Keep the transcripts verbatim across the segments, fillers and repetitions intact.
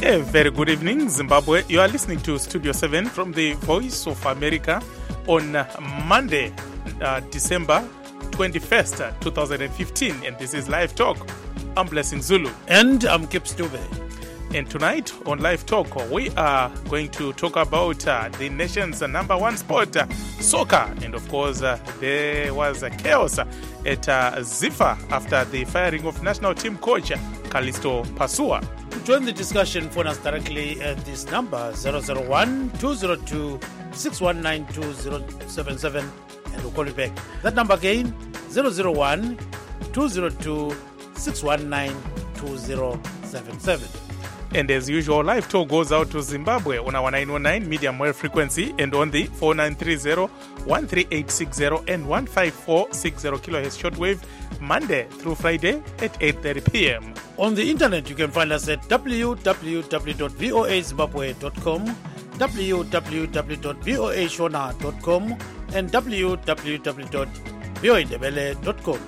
A very good evening, Zimbabwe. You are listening to Studio seven from the Voice of America on Monday, uh, December twenty-first, twenty fifteen. And this is Live Talk. I'm Blessing Zulu. And I'm Kip Stube. And tonight on Live Talk, we are going to talk about uh, the nation's number one sport, uh, soccer. And of course, uh, there was uh, chaos at uh, Ziffa after the firing of national team coach Callisto Pasua. To join the discussion, phone us directly at this number zero zero one, two zero two, six one nine, two zero seven seven and we'll call you back. That number again, zero zero one, two zero two, six one nine, two zero seven seven. And as usual, Live Talk goes out to Zimbabwe on our nine one nine medium wave frequency and on the four nine three zero, one three eight six zero and one five four six zero kilohertz shortwave, Monday through Friday at eight thirty p.m. On the internet, you can find us at w w w dot voa zimbabwe dot com, w w w dot voa shona dot com, and w w w dot voa ndebele dot com.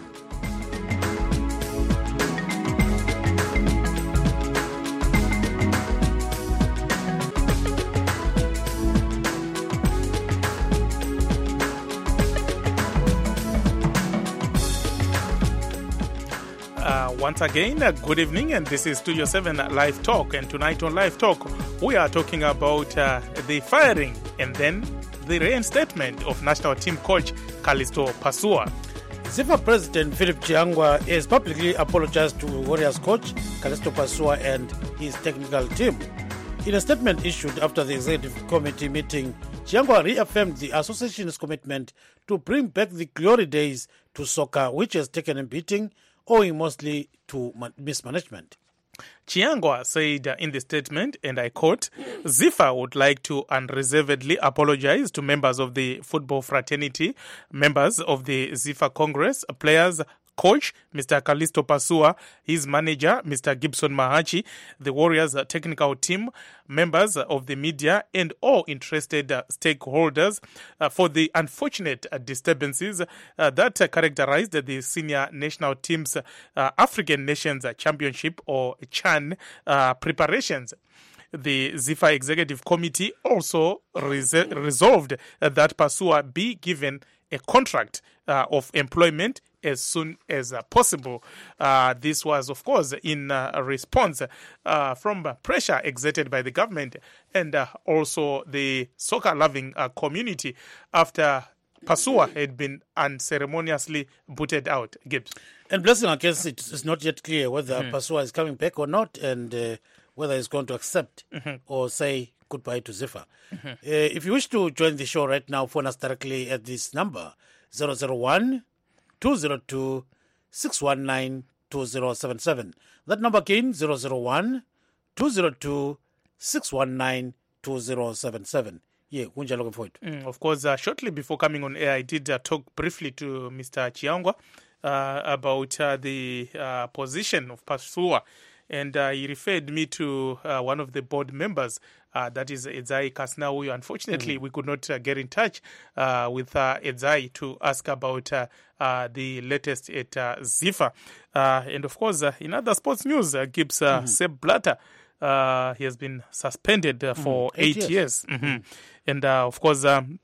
Uh, once again, uh, good evening, and this is Studio seven Live Talk. And tonight on Live Talk, we are talking about uh, the firing and then the reinstatement of national team coach Callisto Pasua. Ziffa President Philip Chiangwa has publicly apologized to Warriors coach Callisto Pasua and his technical team. In a statement issued after the executive committee meeting, Chiangwa reaffirmed the association's commitment to bring back the glory days to soccer, which has taken a beating owing mostly to mismanagement. Chiangwa said in the statement, and I quote, Ziffa would like to unreservedly apologize to members of the football fraternity, members of the Ziffa Congress, players, coach, Mister Callisto Pasua, his manager, Mister Gibson Mahachi, the Warriors technical team, members of the media, and all interested uh, stakeholders uh, for the unfortunate uh, disturbances uh, that uh, characterized the senior national team's uh, African Nations Championship, or CHAN, uh, preparations. The Ziffa Executive Committee also res- resolved uh, that Pasua be given a contract uh, of employment as soon as uh, possible. Uh, this was, of course, in uh, a response uh, from pressure exerted by the government and uh, also the soccer-loving uh, community after Pasua had been unceremoniously booted out. Gibbs. And Blessing, I guess it's not yet clear whether mm. Pasua is coming back or not, and uh, whether he's going to accept mm-hmm. or say goodbye to Ziffa. Mm-hmm. Uh, if you wish to join the show right now, phone us directly at this number, zero zero one, two zero two, six one nine, two zero seven seven. That number again, zero zero one, two zero two, six one nine, two zero seven seven. Yeah, Kunja looking forward. Mm, of course, uh, shortly before coming on air, I did uh, talk briefly to Mister Chiangwa uh, about uh, the uh, position of Pasua. And uh, he referred me to uh, one of the board members, uh, that is Edzai Kasnawi. Unfortunately, mm-hmm. we could not uh, get in touch uh, with uh, Edzai to ask about uh, uh, the latest at uh, Ziffa. Uh, and of course, uh, in other sports news, uh, Gibbs uh, mm-hmm. Sepp Blatter, uh, he has been suspended uh, for mm-hmm. eight, eight years. years. Mm-hmm. Mm-hmm. And uh, of course, um,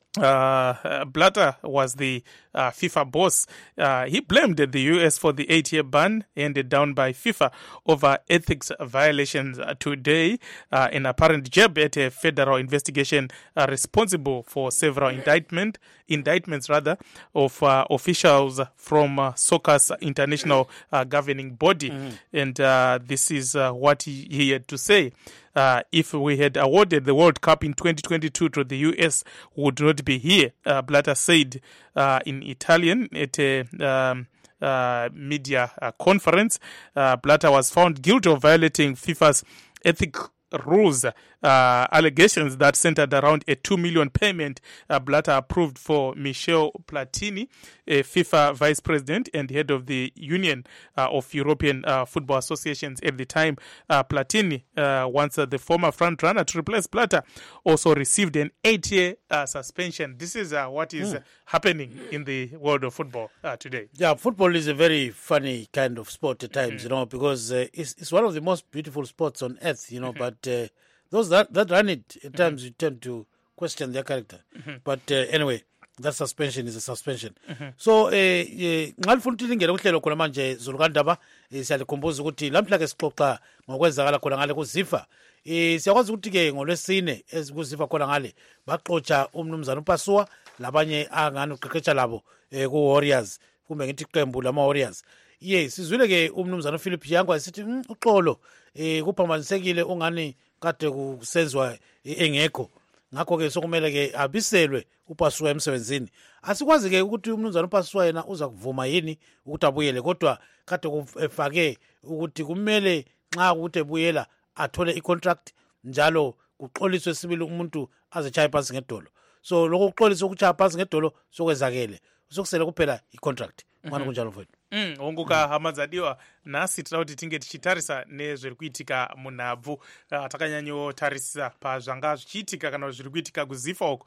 Uh, Blatter was the uh, FIFA boss. Uh, he blamed the U S for the eight-year ban handed down by FIFA over ethics violations today, uh, an apparent jab at a federal investigation uh, responsible for several indictment, indictments rather, of uh, officials from uh, soccer's international uh, governing body. Mm-hmm. And uh, this is uh, what he, he had to say. Uh, if we had awarded the World Cup in twenty twenty-two to the U S, we would not be here, uh, Blatter said uh, in Italian at a um, uh, media uh, conference. Uh, Blatter was found guilty of violating FIFA's ethic, rules uh, allegations that centered around a two million payment uh, Blatter approved for Michel Platini, a FIFA vice president and head of the Union uh, of European uh, Football Associations at the time. Uh, Platini, uh, once uh, the former front runner to replace Blatter, also received an eight-year uh, suspension. This is uh, what is mm. uh, happening in the world of football uh, today. Yeah, football is a very funny kind of sport at times, mm-hmm. you know, because uh, it's, it's one of the most beautiful sports on earth, you know, mm-hmm. but uh, those that, that run it, at times mm-hmm. you tend to question their character. Mm-hmm. But uh, anyway, that suspension is a suspension. Mm-hmm. So, ngalifuna ukuthi lingene kuhlelo khona manje Zulukandaba siyalikhumbuza ukuthi lamhla ke sixoxa ngokwenzakala khona ngale kuzifa. Eh siyakwazi ukuthi ke ngolwesine ezikuzifa khona ngale baxoxa umnumzana uPasua labanye angani uqeqesha labo ku Warriors kumbe ngithi iqembu lama Warriors. Yes, sizwile ke umnumzana uPhilip Chiyangwa sithi uxolo eh kuphambanisekile ungani kade kusenzwa engekho. Ngakho ke sokumele ke abiselwe uPasua emsebenzini. Asikwazi ke ukuthi umnumzana uPasua yena uza kuvuma yini ukuthi abuyele, kodwa kade kufake ukuthi kumele nxa ukuthi ebuyela athole icontract njalo kuxoliswe sibili umuntu azechaya phansi ngedolo. So lokho kuxoliswa ukuchaya phansi ngedolo sokwezakele sokusela kuphela icontract. Mwana kunjalo mfowethu. Mm, onguka hamadzadiwa nasi tinoda kuti tinge tichitarisa nezviri kuitika munhabvu. Uh, takanyanyo tarisa pazvanga zvichiitika kana zviri kuitika kuzifa uko.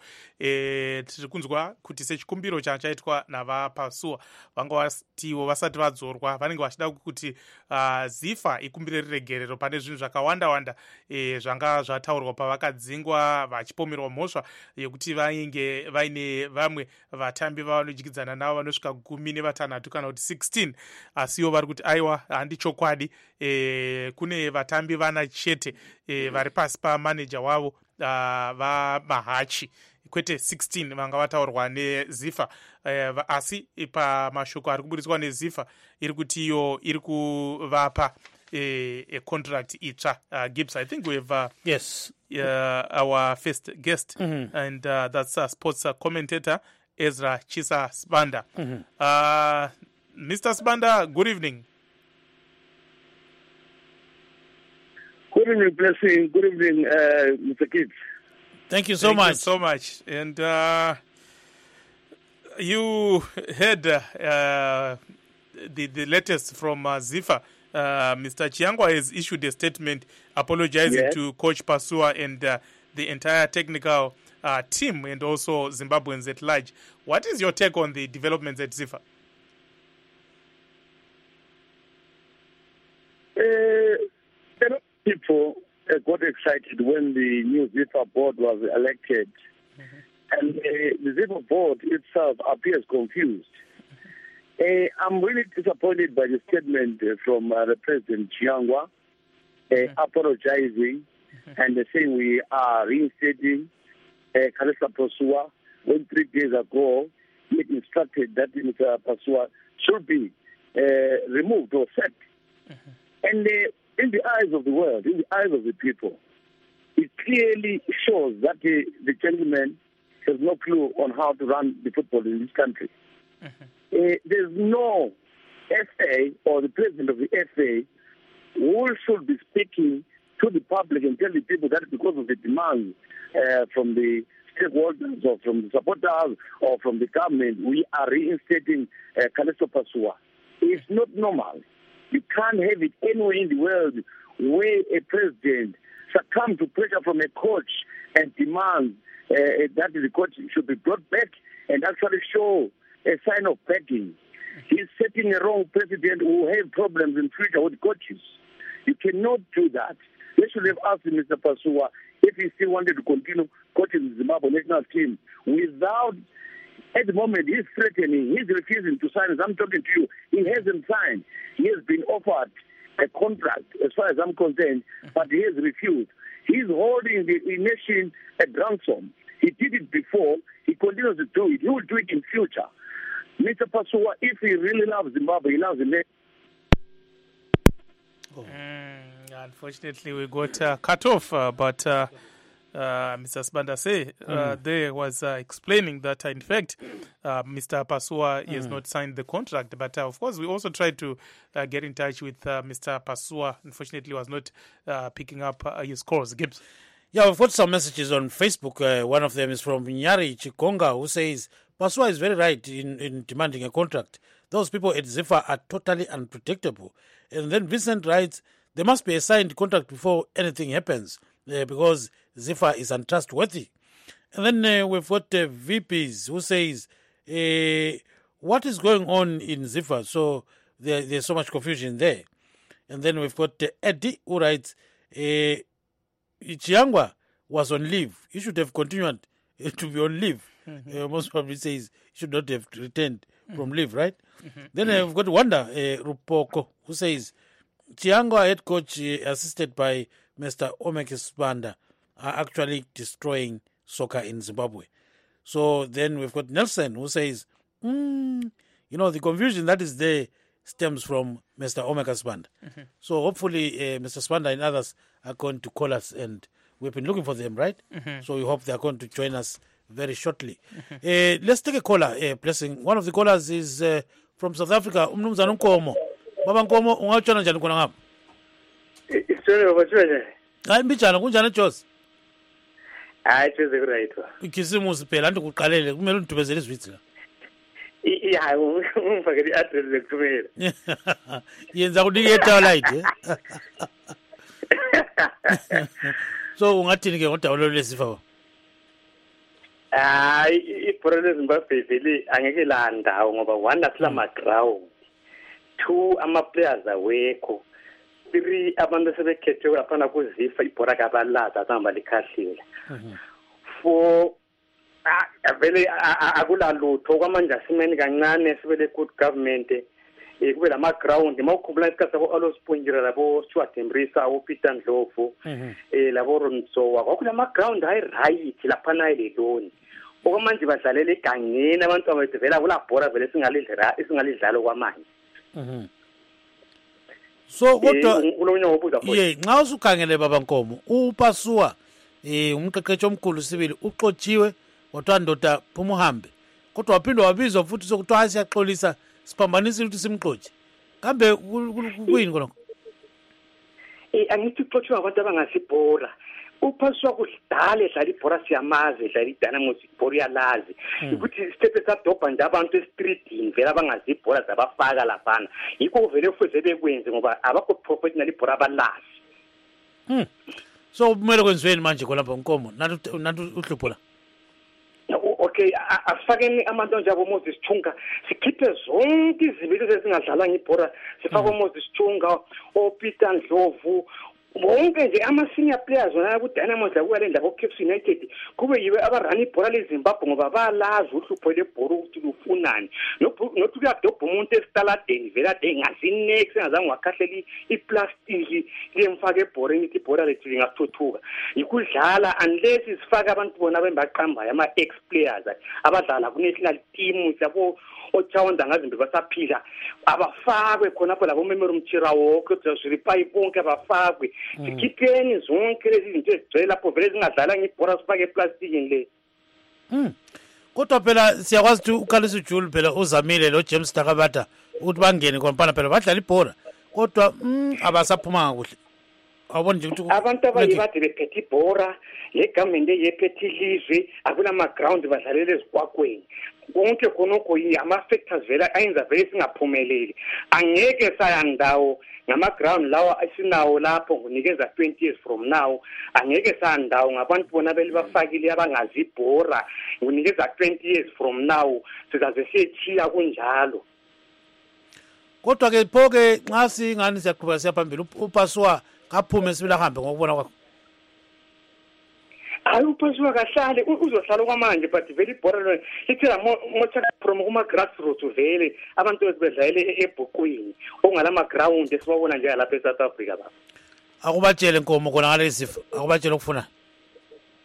E, tiri kunzwa kuti sechikumbiro chachaitwa navaPasua vanga vatiwo vasati vadzorwa vanenge vachida kuti uh, zifa ikumbire riregerero pane zvinhu zvakawanda wanda e, zvanga zvataurwa pavakadzingwa vachipomerwa mhosva yekuti vainge vaine vamwe vatambi vavanodyidzana navo vanosvika gumi nevatanhatu kana kuti sixteen. Asiwo vari kuti aiwa handi chokwadi e, kune vatambi vana chete e, vari pasi pamanager wavo uh, vamahachi kwete sixteen vanga vataurwa nezifa e, asi pamashoko ari kuburitswa nezifa iri kuti iyo iri kuvapa a, a contract itsva. uh, Gibbs, I think we have uh, yes uh, our first guest mm-hmm. and uh, that's a sports uh, commentator Ezra Chisa Sibanda. Mm-hmm. uh, Mister Sibanda, good evening. Good evening, Blessing. Good evening, uh, Mister Gibbs. Thank you so Thank much. You so much. And uh, you heard uh, the, the latest from uh, Zifa. Uh, Mister Chiyangwa has issued a statement apologizing yes. to Coach Pasua and uh, the entire technical uh, team and also Zimbabweans at large. What is your take on the developments at Zifa? Uh, people uh, got excited when the new Zifa board was elected, mm-hmm. and uh, the Zifa board itself appears confused. Uh, I'm really disappointed by the statement uh, from uh, the President Chiyangwa, uh, mm-hmm. apologizing mm-hmm. and uh, saying we are reinstating uh, Kalisa Pasua, when three days ago he instructed that Mister Pasua should be uh, removed or sacked. Mm-hmm. And uh, in the eyes of the world, in the eyes of the people, it clearly shows that uh, the gentleman has no clue on how to run the football in this country. Mm-hmm. Uh, there's no F A or the president of the F A who should be speaking to the public and tell the people that because of the demands uh, from the stakeholders or from the supporters or from the government, we are reinstating uh, Kalisa Pasua. It's not normal. You can't have it anywhere in the world where a president succumbs to pressure from a coach and demands uh, that the coach should be brought back and actually show a sign of begging. He's setting a wrong precedent who will have problems in future with coaches. You cannot do that. They should have asked Mister Pasua if he still wanted to continue coaching the Zimbabwe national team without. At the moment, he's threatening, he's refusing to sign. As I'm talking to you, he hasn't signed. He has been offered a contract, as far as I'm concerned, but he has refused. He's holding the nation at ransom. He did it before. He continues to do it. He will do it in future. Mister Pasua, if he really loves Zimbabwe, he loves the nation. Oh. Mm, unfortunately, we got uh, cut off, uh, but uh, uh, Mister Sibanda say, uh, mm. there was uh, explaining that, uh, in fact, uh, Mister Pasua mm. has not signed the contract. But, uh, of course, we also tried to uh, get in touch with uh, Mister Pasua. Unfortunately, was not uh, picking up uh, his calls. Gibbs. Yeah, we've got some messages on Facebook. Uh, one of them is from Nyari Chikonga, who says, Pasua is very right in, in demanding a contract. Those people at Ziffa are totally unpredictable. And then Vincent writes, there must be a signed contract before anything happens uh, because Ziffa is untrustworthy. And then uh, we've got uh, V Ps who says, uh, what is going on in Ziffa? So there, there's so much confusion there. And then we've got uh, Eddie who writes, uh, Chiangwa was on leave. He should have continued uh, to be on leave. Mm-hmm. Uh, most probably says he should not have returned mm-hmm. from leave, right? Mm-hmm. Then uh, we've got Wanda uh, Rupoko who says, Chiangwa head coach uh, assisted by Mister Omeke Sibanda are actually destroying soccer in Zimbabwe. So then we've got Nelson who says, mm, you know, the confusion that is there stems from Mister Omeke Sibanda. Mm-hmm. So hopefully uh, Mister Sibanda and others are going to call us, and we've been looking for them, right? Mm-hmm. So we hope they are going to join us very shortly. Mm-hmm. Uh, let's take a caller, uh, Blessing. One of the callers is uh, from South Africa, Umnumzana Nkomo. Baba Nkomo, ungachona njani kuna ngapha? Isona wachona. Hayi mbijana kunjani Jos? Hayi tsheze kurayitwa. Ikisimusi phela anti kuqalele kumele undibezele izwitsi la. I hayi ungifake i-address ekuthumela. Yenza kunike etawlight eh. So ungathini ke ngodawulo lesifa? Hayi ibhola leZimbabwe vele angeke landa ngoba one asila maground. Two ama-players awekho. Three abantu sebekhethiwe lapha kuZiffa ibhola kabalaza azihamba likhahlile. Four vele akulalutho kwamanje asimeni kancane sibele good government kube lama ground mawukhumbula isikhathi sabo alosponjira labo Stuart Embrisa uPeter Ndlovu eh labo Ronsowa kwakulama ground hayi right lapha nayi leloni okwamanje badlalela egangeni abantu abavela kula bhola vele singalidlala singalidlalo kwamanje. Mhm. So kodwa kulonye ngobuza futhi yeah nxa usukhangele baba Nkomo uPasua eh umqeqeshi omkhulu sibili uxotshiwe kodwa ndoda phuma uhambe kodwa waphindwa wabizwa futhi sokuthiwa asiyaxolisa siphambanisa ukuthi simxotshe kambe kuyini konke eh angithi uxotshiwe abantu abangasibhola uPasua kudala edlala ibhola siyamazi edlala iDynamo ibhola yalazi ukuthi step esadobha nje abantu estreetini vela abangazibhola zabafaka laphana yikho vele futhi bekwenze ngoba abakho professional ibhola abalazi. Hmm. So kumele kwenziweni manje khona lapha Nkomo nathi nathi uhlupho la. Okay asifakeni abantu njalo Moses Chunga sikhiphe zonke izibili ezingadlala ngibhola sifake uMoses Chunga oPeter Ndlovu bonke nje ama senior players wona ku Dynamo zakwale ndaba Cape United kube yiwe abarani ibhola leZimbabwe ngoba balazi uhlupho lebhola ukuthi lufunani nothi kuyadobha umuntu estaladeni vela de ngazinex engazange wakhahleli iplastic lemfaka ebhola ngithi ibhola lethu lingathuthuka ikudlala unless sifaka abantu bona bembaqamba ama ex players abadlala ku national team sabo ochawonda ngazimbe basaphila abafakwe khona lapho labo Memory Mchirawo kodwa ziripai bonke abafakwe sikhipeni zonke lezi zinto ezigcwele lapho vele zingadlala ngibhola sifake eplastikini le. Mm. Kodwa phela siyakwazi ukuthi uKhalisa uJule phela uzamile lo James Takabata ukuthi bangene khompana phela badlala ibhola kodwa mm abasaphuma kakuhle. Awubona nje ukuthi abantu abayibade bephethe ibhola le government eyephethe ilizwe akuna ma ground badlalela ezikwakweni konke khonokho ama factors vela ayenza vele singaphumeleli angeke sayandawo ngama ground lawa asinawo lapho ngonikeza twenty years from now angeke sandawo ngabantu bona beli bafakile abangazi ibhola ngonikeza twenty years from now sizaze siyechiya kunjalo. Kodwa ke phoke nxa singani siyaqhubeka siyaphambili uPasua kaphume sibila hambe ngokubona kwakho. Hayi uPasua kahlale uzohlala kwamanje but vele ibhola lithela mocha promo kuma grassroots vele abantu bezidlalela ebhukwini ongalama ground esibabona nje lapha eSouth Africa baba. Akubatshele Nkomo khona ngale sifo akubatshele ukufuna.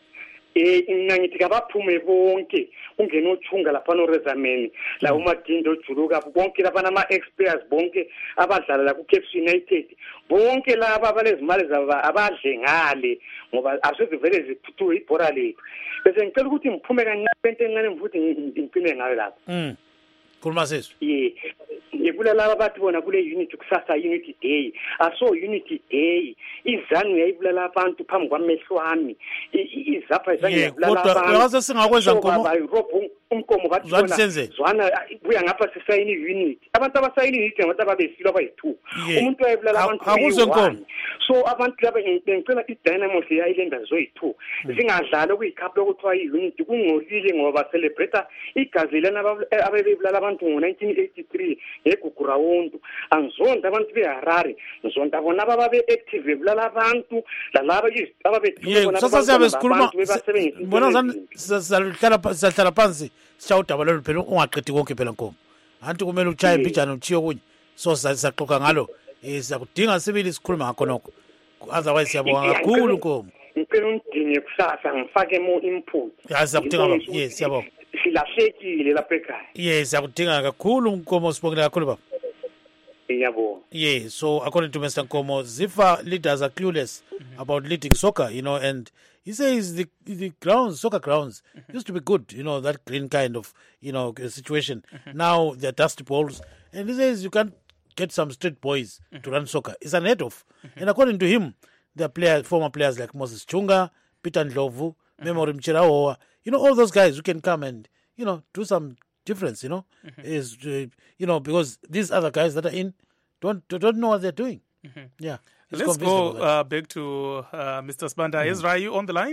eh ngithi kabaphume bonke ungena uthunga lapha no Rezameni la uMadindo Juluka bonke lapha nama experts bonke abadlala la ku Cape United bonke laba abalezimali zaba abadle ngale ngoba asizivele ziphuthu ibhora lethu bese ngicela ukuthi ngiphume kancane into encane futhi ngipime ngayo lapha mm khuluma sisi yeah ngibula laba bathi bona kule unity kusasa unity day aso unity day izanu yayibulala abantu phambi kwamehlo wami izapha izangibulala abantu kodwa yazi singakwenza nkomo umkomo bathi bona zwana buya ngapha sisayini unity abantu abasayini unity ngabantu ababesilwa bayi-two umuntu wayebulala abantu akuzwe nkomo so abantu laba ngicela i-Dynamos yayilenda zoyi-two zingadlala kuyicup lokuthiwa i-unity kungcolile ngoba celebrate igazi lana abebulala abantu ngo-nineteen eighty-three ngegugura wonke angizonda abantu beHarare ngizonda bona ababe active bulala abantu lalaba ababethula sasa siyabe sikhuluma bona zani sizahlala sizahlala phansi siyawudaba lolu phela ungaqedi konke phela nkomo anti kumele uchaye ibijana uchiyo kunye so sizaxoxa ngalo eh siyakudinga sibili sikhuluma ngakho nokho otherwise siyabonga kakhulu nkomo ngicela undinge kusasa ngifake mo input yazi akudinga yes siyabonga silahlekile lapha ekhaya yes akudinga kakhulu nkomo sibongela kakhulu baba yabo yeah so according to Mister Nkomo Zifa leaders are clueless mm-hmm. about leading soccer you know and he says the the grounds soccer grounds mm-hmm. used to be good you know that green kind of you know situation mm-hmm. now they're dusty balls and he says you can't get some street boys mm-hmm. to run soccer it's an head off mm-hmm. and according to him there are players former players like Moses Chunga Peter Ndlovu mm-hmm. Memory Mchirawa you know all those guys who can come and you know do some difference you know mm-hmm. is uh, you know because these other guys that are in don't don't know what they're doing mm-hmm. yeah let's go uh, back to uh, Mister Sibanda. mm-hmm. Ezra, are you on the line?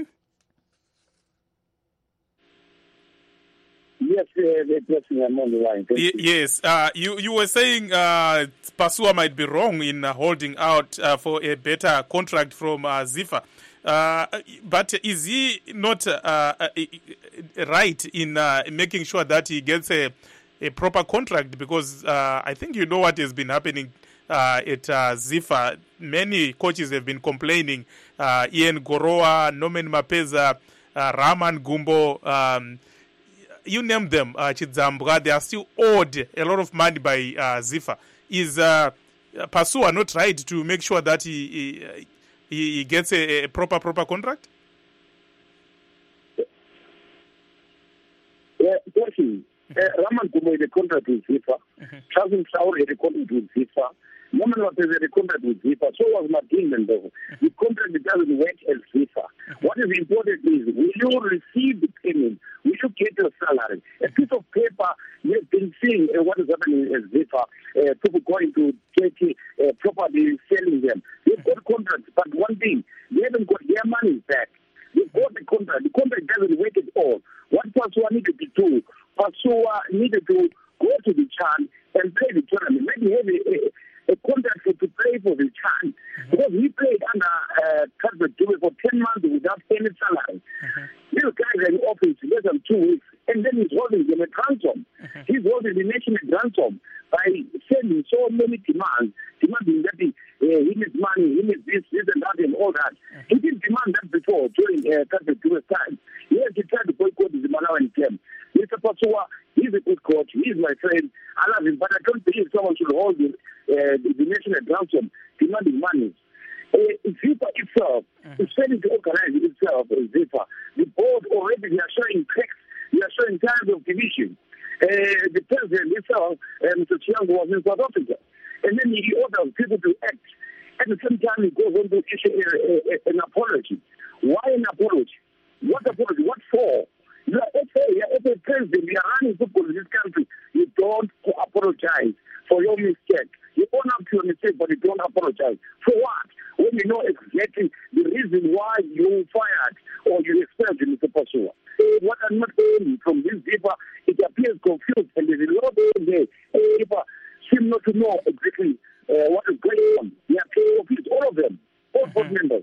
Yes, uh, I'm on the line. Y- yes, uh, you you were saying uh, Pasua might be wrong in uh, holding out uh, for a better contract from uh, Zifa. Uh, but is he not uh, uh, right in uh, making sure that he gets a, a proper contract? Because uh, I think you know what has been happening uh, at uh, Zifa. Many coaches have been complaining. Uh, Ian Goroa, Norman Mapeza, uh, Raman Gumbo, um, you name them, uh, Chidzambra, they are still owed a lot of money by uh, Zifa. Is uh, Pasua not right to make sure that he... he He, he gets a, a proper, proper contract? Yeah, question. Uh, Raman Kumo had a contract with Zifa. Chazim Saur had a contract with Zifa. Norman Lopez had a contract with Zifa. So was Martin Mendoza. The contract doesn't work as Zifa. What is important is, will you receive the payment? Will you get your salary? A piece of paper, you've been seeing uh, what is happening as Zifa. Uh, people going to Turkey, uh, property, selling them. They've got contracts, but one thing, they haven't got their money back. They've got the contract. The contract doesn't work at all. What Pasua needed to do, Pasua needed to go to the Chan and play the tournament. Maybe have a, a, a contract to, to play for the Chan. Mm-hmm. Because he played under uh, Cuthbert Dube for ten months without any salary. Mm-hmm. These guys are in office less than two weeks, and then he's holding them a ransom. Mm-hmm. He's holding the nation a ransom by sending so many demands, demanding that he, uh, he needs money, he needs this, this and that and all that. Mm-hmm. He didn't demand that before during uh, Cuthbert Dube's time. Yes, he tried to boycott the Malawian camp. Mister Pasua, he's a good coach, he's my friend, I love him, but I don't believe someone should hold the, uh, the, the nation a ransom demanding money. Uh, Zifa itself mm-hmm. is failing to organize itself as Zifa. The board already, they are showing cracks, they are showing signs of division. Uh, the president himself, uh, Mister Chiango, was in South Africa. And then he orders people to act. At the same time, he goes on to issue a, a, an apology. Why an apology? What apology? What for? You are F A, you are F A president, you are running football in this country. You don't apologize for your mistake. You own up to your mistake, but you don't apologize. For what? When you know exactly the reason why you fired or you expelled Mister Pasua. What I'm not saying from this paper, it appears confused, and there's a lot of there. People seem not to know exactly uh, what is going on. They are confused, all of them, all board members.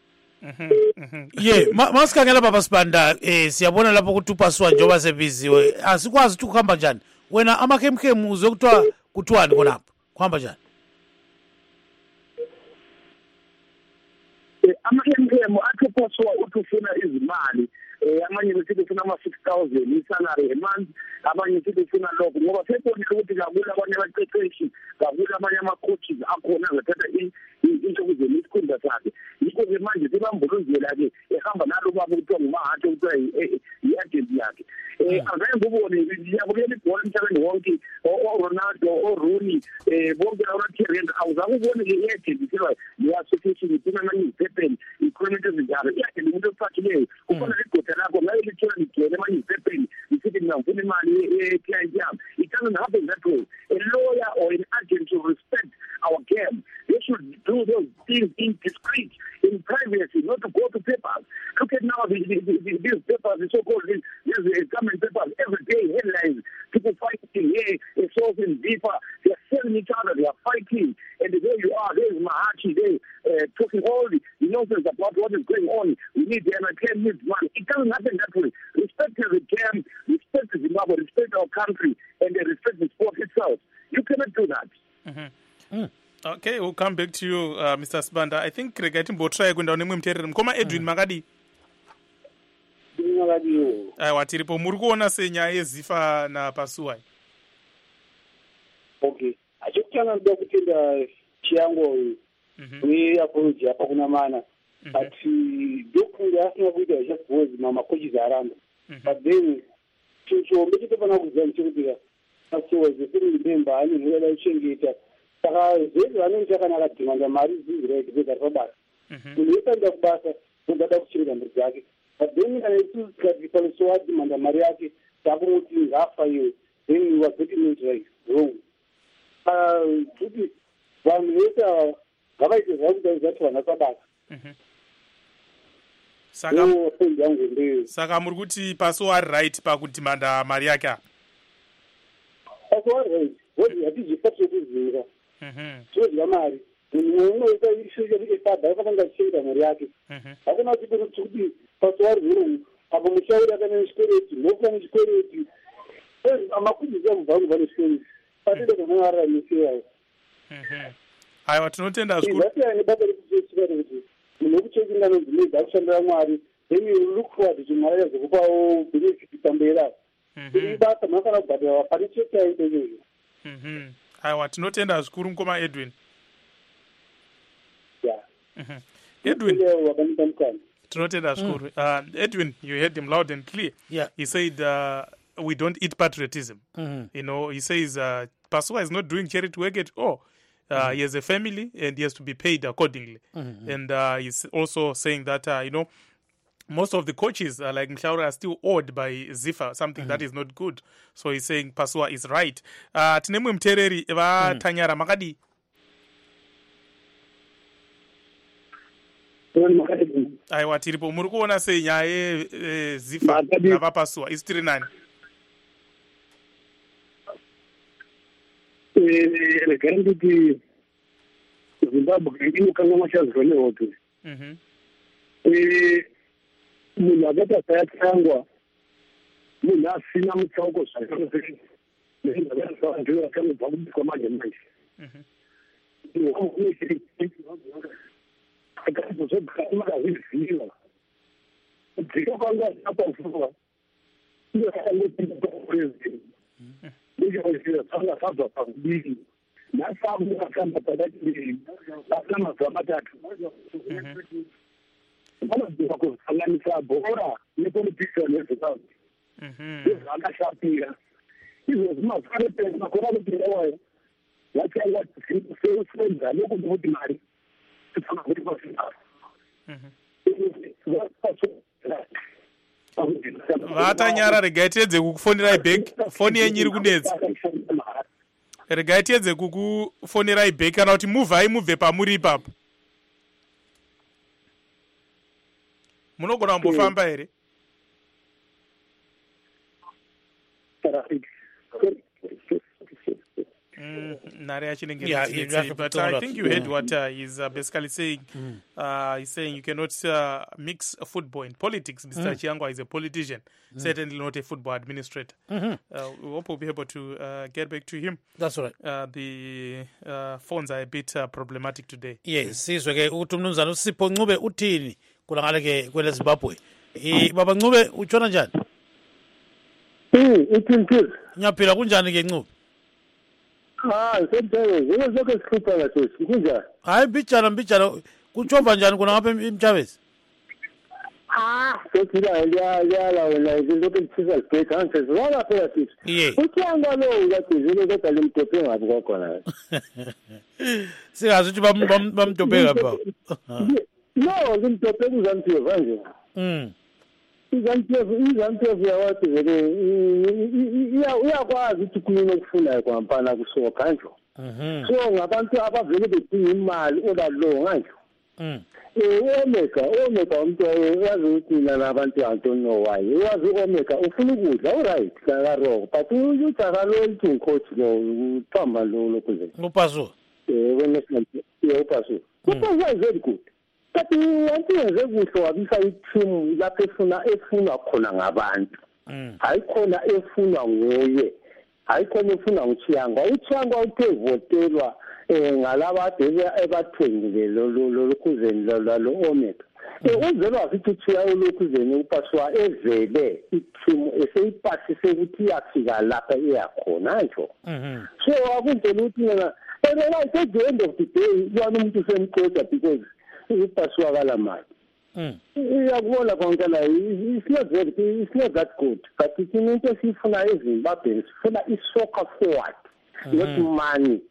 Yeah, masikhangela baba Sibanda eh siyabona lapho ukuthi uPasua njoba sebiziwe asikwazi ukuthi kuhamba njani wena amakhemkhemu uzokuthiwa kuthiwani konapho kuhamba njani ama-M M athopaswa uthufuna izimali eh amanye besithi ufuna ama six thousand isalary a month, abanye sithi ufuna lokho ngoba sebonile ukuthi kakula abanye abaqeqeshi, kakula abanye ama-coaches akhona angathatha into kuzeni isikhundla sakhe. Yikho-ke manje sibambuluzela-ke ehamba nalo baba kuthiwa ngumahathe kuthiwa i-agent yakhe. Um angeke ngubone ngiyabukela ibhola emhlabeni wonke, o-Ronaldo, o-Rooney, um bonke laba-Thierry awuzakuboni-ke i-agent kuthiwa le-association iphume amanyuziphepheni ikhuluma into ezinjalo. I-agent umuntu ophathileyo kufanele igqoda lakho ngayo lithola ligcwele amanyuziphepheni lisithi mina ngifuna imali ye-client yami. It doesn't happen that way. A lawyer or an agent should respect our game. They should do those things in discreet, in privacy, not to go to papers. Look at now the, the, the, the, these papers, the so-called these, these common papers, every day headlines, people fighting here, a source in deeper, they are selling each other, they are fighting, and there you are, there is Mahachi, they uh, talking all the nonsense about what is going on. We need the M K needs money. It doesn't happen that way. Respect the game, respect the Zimbabwe, respect our country, and they respect the sport itself. You cannot do that. Mm-hmm. Mm. Okay, we'll come back to you, uh, Mister Sibanda. I think regating botry kwenda nemwe mterere mkoma Edwin Makadi. Makadi. Aiwa tiripo muri kuona senyaya yezifa na Pasuwa. Okay. Achokutanga ndoda kutenda chiyango we apology apa kuna mana. But ndokunge asina kuita zvekuzi mama coaches aramba. But then chicho mbechitopana kuziva chekuti Pasuwa zesiri member ani zvinoda kuchengeta. Saka zvese vanenge chakanaka dhimanda mari zizireke zvega rabasa. Munhu wesanda kubasa unogada kuchenga mhuri dzake. But then kana isusu tikati Pasuwa dhimanda mari yake takumuti ngafa iwe. Then you are getting it right wrong. Kuti vanhu vese ngavaite zvakuda zati vana sabasa. Saka saka muri kuti Pasuwa ari right pakudhimanda mari yake apa. Pasuwa ari right. Wodi hatizvifati kuziva. Todya mari. Munhu unoita ishuja kuti baba yakatanga kuchenga mari yake. Hakuna kuti kuti Pasuwa ari wrong. Apo mushauri akane chikoreti, nofuna chikoreti. Amakudzisi amubvangu vane chikoreti. Patide kana ara nisiyayo. Aiwa tinotenda zvikuru. Zvasiyana nebasa rekucheka kuti munhu wekucheka nozvinenge akushandira Mwari. Then you look forward to Mwari azokupawo benefit pamberi apo. Iri basa makana kubhadhara pane cheka yaita izvozvo. Mhm. Aiwa tinotenda zvikuru mukoma Edwin. Yeah. Mhm. Edwin. Tinotenda zvikuru. Uh, Edwin, you heard him loud and clear. Yeah. He said uh, we don't eat patriotism. Mm-hmm. You know, he says uh, Pasuwa is not doing charity work at all. Uh, mm-hmm. He has a family and he has to be paid accordingly. Mm-hmm. And uh, he's also saying that, uh, you know, most of the coaches, uh, like Mhlaura, are still owed by Zifa, something mm-hmm. that is not good. So he's saying Pasuwa is right. Uh, Tinemwe mtereri, eva Tanyara Makadi. Aiwa tiripo muri kuona sei nyaya yeZifa navaPasuwa isitiri nani? Eh, regai kuti Zimbabwe inokanga mashazwa nehoto. Mhm. Eh, munhu akati sayatangwa munhu asina mutsauko zvakare. Ndizvo akamubva kubikwa manje manje. Mhm. akazozvigara dzika kwanga apafuwa iyo akangopinda president ndizvo tsanga sabva pakudii nasamu akamba pakati asina mazuva matatu vanodzoka kusanganisa bhora nepolitician yezimbabwe zvakashapira izvozvi mazuva nepesa makore anopinda wayo vachanga seusenza nekuti kuti mari titsanga kuti pasina vatanyara regai tiedze kukufonirai back foni yenyu iri kunetsa regai tiedze kukufonirai back kana kuti muvhai mubve pamuri ipapo munogona kumbofamba here Mm, Yeah, you have to but put on I that. think you heard Yeah. what uh, he's uh, basically saying. Mm. Uh, he's saying you cannot uh, mix football and politics. Mister Mm. Chiangwa is a politician, Mm. certainly not a football administrator. Mm-hmm. Uh, we hope we'll be able to uh, get back to him. That's right. Uh, the uh, phones are a bit uh, problematic today. Yes, sizwe ke ukuthi umnumzana uSipho Ncube uthini kulangale ke kwele Zimbabwe. Eh baba Ncube utshona njani? Mm, uthini? Ngiyaphila kunjani ke Ncube? Ah, sentele, yebo zonke sihlupha ngathi kunjani? Hayi mbijana mbijana kutshova njani kuna ngapha eMthavezi? Ah, sokuba ya ya la wena izinto ezithisa ibhethi hanse zona phela sithi. Yeah. Uthanga lo ukadizile kodwa limtophe ngabi kwakhona. Singazi ukuthi bam bamdobe ngapha. No, limtophe kuzamthiva nje. Mm. Izamthiva izamthiva yawathi vele iya uyakwazi ukuthi kuyini okufunayo kwampana kusoka nje. Mhm. So ngabantu abavele bedinga imali obalonga nje. Mm. Eh Omega Omega umuntu wazi ukuthi mina nabantu I don't know why wazi Omega ufuna ukudla alright ka wrong but uyuthatha lo ethi coach lo uthamba lo lokuze Upaso. eh wena sithi upaso upaso very good but wanti yenze kuhle wabisa i-team lapho efuna efuna khona ngabantu hayi khona efuna nguye hayi khona efuna uChiyangwa uChiyangwa uthe votelwa eh ngalaba ade ebathengile lo lo lokuzeni lo lo Omega eh uzelo asithi thiya lokuzeni upaswa evele i-team eseyipasise ukuthi iyafika lapha iyakhona nje so akuzela ukuthi mina and then at the end of the day yona umuntu semqoqa because ipaswa kala mali mm iyakubona konke la it's not very it's not that good but into esifuna eZimbabwe sifuna isoccer forward not money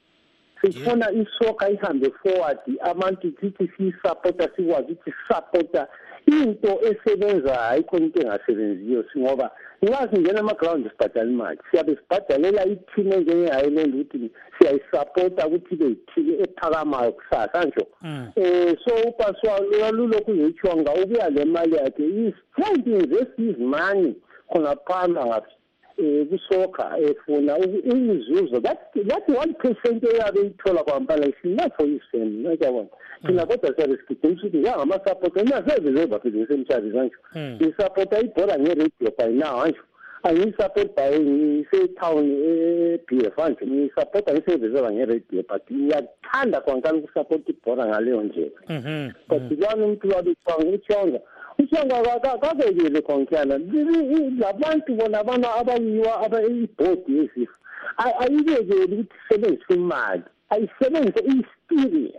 sifuna isoccer ihambe forward abantu thithi sisupporta sikwazi ukuthi supporta into esebenza ayikho into engasebenziyo ngoba ngazi ngena ama ground sibhadala imali siyabe sibhadalela i-team njenge-Highland ukuthi siyayisupporta ukuthi beyithike ephakamayo kusasa nje eh so upaswa lulokhu uyichonga ubuya le mali yakhe is trying to invest his money khona phana ngathi eh kusoka efuna izuzo that that one percent eyabe ithola kwampala isina for isem ngiyabona thina kodwa siyabesigidima ukuthi ngama support nasevele bafike semchazi kanje isupport ayibhola nge-radio by now nje ayisupport by se-town e-B F nje ngisupport ayisevele nge-radio but ngiyathanda kwankala ukusupport ibhola ngaleyo ndlela but lwana umuntu wabethwanga uChonga uChonga kakekele khonkana labantu bona abana abayiwa abayiboard yesifo ayibekele ukuthi sebenzise imali ayisebenzise i-experience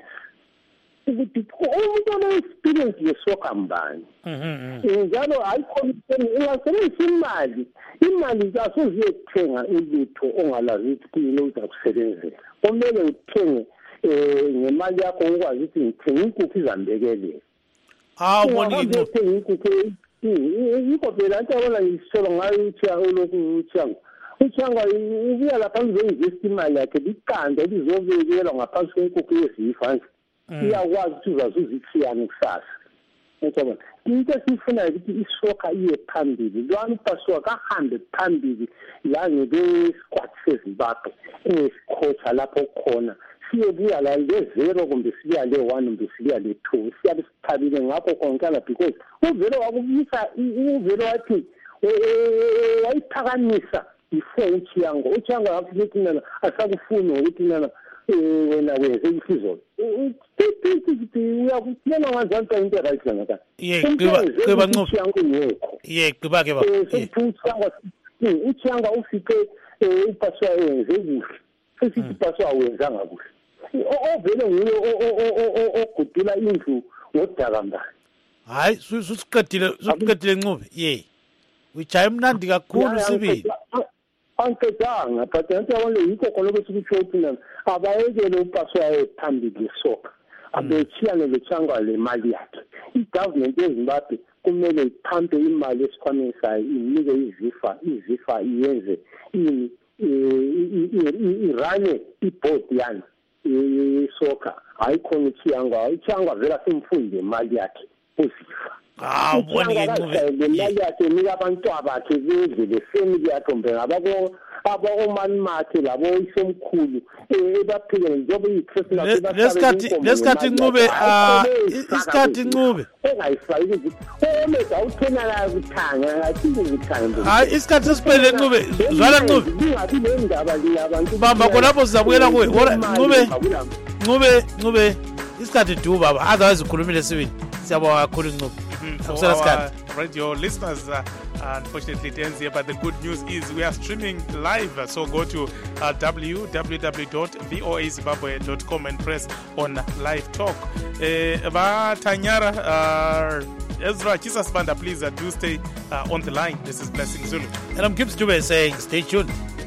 ukuthi umuntu one-experience yesoka mbani njalo ayikhona ingasebenzisa imali imali asoziyethenga ulutho ongalazi ukuthi kuyini uzakusebenzela kumele uthenge um ngemali yakho ukwazi ukuthi ngithenge inkukhu izambekelela Ah, ubona ngithenge inkukhu yikho phela nto yabona ngisolo ngayo uThiya ulokhu uThiyangwa uThiyangwa ubuya lapha uzoinvest imali yakhe liqanda lizobekelwa ngaphansi kwenkukhu yezifa nje iyakwazi ukuthi uzazuzithiyane kusasa ngiyabona into esifuna ukuthi isoka iye phambili lwana upaswa kahambe phambili la ngeke-squad seZimbabwe enesikhocha lapho khona siyebuya la le-zero kumbe sibuya le-one kumbe sibuya le-two siyabe sithabile ngakho konkana because uvele wakubisa uvele wathi wayiphakamisa before uChiyangwa uChiyangwa ngafike ukuthi nana asakufuni ukuthi nana wena wenze isizolo uyakutshela ngazanto into right ngaka ye qiba qiba Ncube ye qiba ke ba uChiyangwa ufike upaswa wenze kuhle futhi upaswa wenza ngakuhle ovele nguye ogudula indlu ngodaka mbani hayi susiqedile susiqedile Ncube ye ujaye mnandi kakhulu sibili angicedanga but into yabona yikho khona ukuthi kusho ukuthi nana abayekele upaswa phambili soka abechiyane leChiyangwa le mali yakhe i-government yeZimbabwe kumele iphampe imali esikhwameni sayo inike izifa izifa iyenze ini irane i-board yani isoka hayi khona uChiyangwa uChiyangwa vele asemfunde imali yakhe uzifa Ah, ubone ke Ncube. Lemali yakhe nika abantwana bakhe bezwe lefamily yakhe mbe ngabako abomani makhe labo isomkhulu eh baphile njengoba iChristmas lesikhathi lesikhathi Ncube isikhathi Ncube engayifaki ukuthi omeza uthena la kuthanga ngathi ngikuthanda hayi isikhathi sesiphele Ncube zwana Ncube ingabi nendaba labantu bamba khonapho sizabuyela kuwe Ncube Ncube Ncube isikhathi du baba otherwise ukhulumile sibili siyabonga kakhulu Ncube for our radio listeners, uh, unfortunately it ends here, but the good news is we are streaming live, so go to uh, w w w dot v o a zimbabwe dot com and press on live talk. uh, Tanyara, uh, Ezra Chisasbanda, please uh, do stay uh, on the line. This is Blessing Zulu and I'm Gibbs Dube saying stay tuned.